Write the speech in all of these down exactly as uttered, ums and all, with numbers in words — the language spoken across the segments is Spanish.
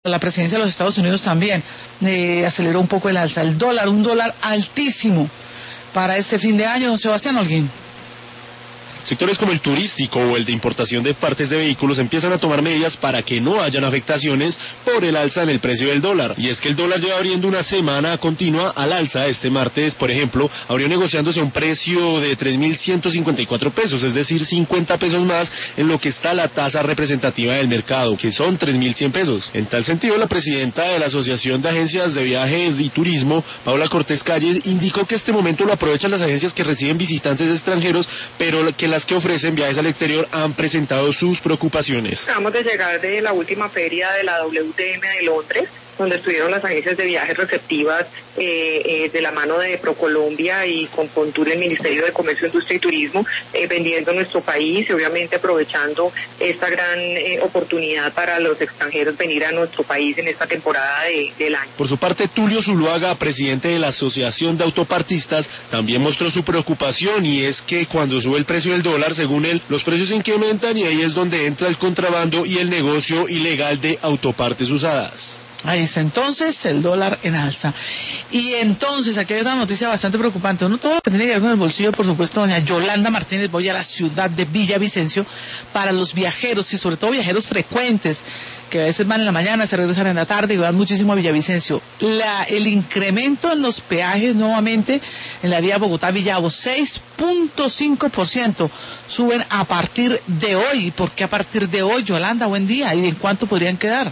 La presidencia de los Estados Unidos también eh, aceleró un poco el alza. El dólar, un dólar altísimo para este fin de año. Don Sebastián Holguín. Sectores como el turístico o el de importación de partes de vehículos empiezan a tomar medidas para que no hayan afectaciones por el alza en el precio del dólar. Y es que el dólar lleva abriendo una semana continua al alza. Este martes, por ejemplo, abrió negociándose a un precio de tres mil ciento cincuenta y cuatro pesos, es decir, cincuenta pesos más en lo que está la tasa representativa del mercado, que son tres mil cien pesos. En tal sentido, la presidenta de la Asociación de Agencias de Viajes y Turismo, Paula Cortés Calles, indicó que este momento lo aprovechan las agencias que reciben visitantes extranjeros, pero que las que ofrecen viajes al exterior han presentado sus preocupaciones. Acabamos de llegar de la última feria de la W T M de Londres, donde estuvieron las agencias de viajes receptivas eh, eh, de la mano de ProColombia y con Contur, el Ministerio de Comercio, Industria y Turismo, eh, vendiendo nuestro país y obviamente aprovechando esta gran eh, oportunidad para los extranjeros venir a nuestro país en esta temporada de, del año. Por su parte, Tulio Zuluaga, presidente de la Asociación de Autopartistas, también mostró su preocupación, y es que cuando sube el precio del dólar, según él, los precios se incrementan y ahí es donde entra el contrabando y el negocio ilegal de autopartes usadas. Ahí está entonces el dólar en alza. Y entonces, aquí hay otra noticia bastante preocupante. Uno, todo lo que tiene que ver con el bolsillo, por supuesto, doña Yolanda Martínez. Voy a la ciudad de Villavicencio para los viajeros, y sobre todo viajeros frecuentes, que a veces van en la mañana, se regresan en la tarde y van muchísimo a Villavicencio. La, el incremento en los peajes nuevamente en la vía Bogotá-Villavo, seis punto cinco por ciento suben a partir de hoy. ¿Por qué a partir de hoy, Yolanda? Buen día. ¿Y en cuánto podrían quedar?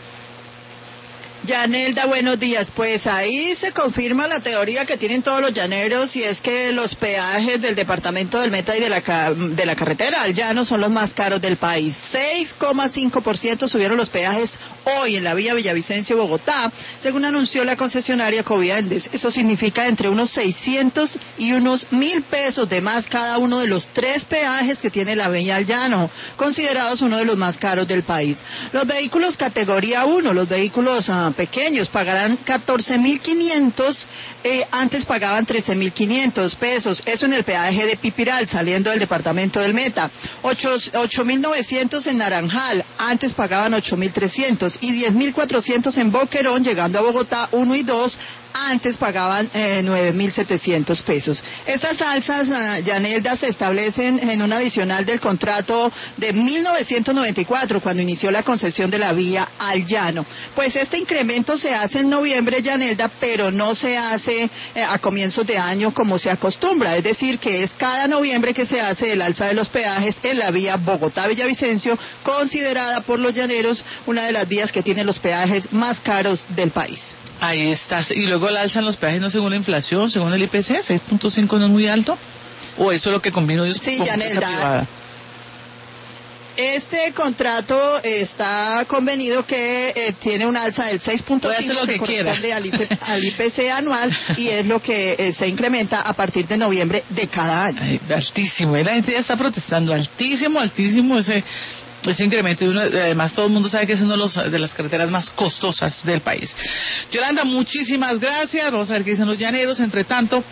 Yanelda, buenos días. Pues ahí se confirma la teoría que tienen todos los llaneros, y es que los peajes del departamento del Meta y de la de la carretera al llano son los más caros del país. seis coma cinco por ciento subieron los peajes hoy en la vía Villavicencio-Bogotá, según anunció la concesionaria Coviandes. Eso significa entre unos seiscientos y unos mil pesos de más cada uno de los tres peajes que tiene la vía al llano, considerados uno de los más caros del país. Los vehículos categoría uno, los vehículos uh, pequeños, pagarán catorce mil quinientos, eh, antes pagaban trece mil quinientos pesos, eso en el peaje de Pipiral, saliendo del departamento del Meta. ocho mil novecientos en Naranjal, antes pagaban ocho mil trescientos, y diez mil cuatrocientos en Boquerón, llegando a Bogotá uno y dos, antes pagaban eh, nueve mil setecientos pesos. Estas alzas, uh, Yanelda, se establecen en un adicional del contrato de mil novecientos noventa y cuatro, cuando inició la concesión de la vía al llano. Pues este incremento se hace en noviembre, Yanelda, pero no se hace eh, a comienzos de año como se acostumbra, es decir, que es cada noviembre que se hace el alza de los peajes en la vía Bogotá-Villavicencio, considerada por los llaneros una de las vías que tiene los peajes más caros del país. Ahí está. Y luego el alza en los peajes, no según la inflación, según el I P C, seis punto cinco no es muy alto, o eso es lo que convino yo sí, con Yanelda, empresa privada. Este contrato está convenido que eh, tiene un alza del seis punto cinco que, que corresponde al, al I P C anual, y es lo que eh, se incrementa a partir de noviembre de cada año. Ay, altísimo, y la gente ya está protestando, altísimo, altísimo ese ese incremento, y uno, además todo el mundo sabe que es una de, los, de las carreteras más costosas del país. Yolanda, muchísimas gracias. Vamos a ver qué dicen los llaneros. Entre tanto,